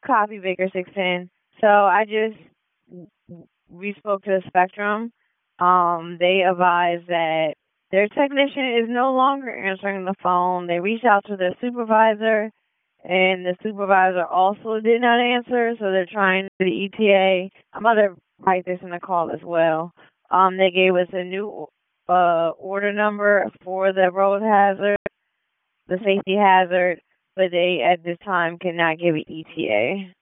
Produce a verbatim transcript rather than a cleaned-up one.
copy Baker six ten. So I just we spoke to the Spectrum. Um, they advised that their technician is no longer answering the phone. They reached out to their supervisor, and the supervisor also did not answer. So they're trying the E T A. I'm about to write this in the call as well. Um, they gave us a new uh order number for the road hazard, the safety hazard, but they at this time cannot give an E T A.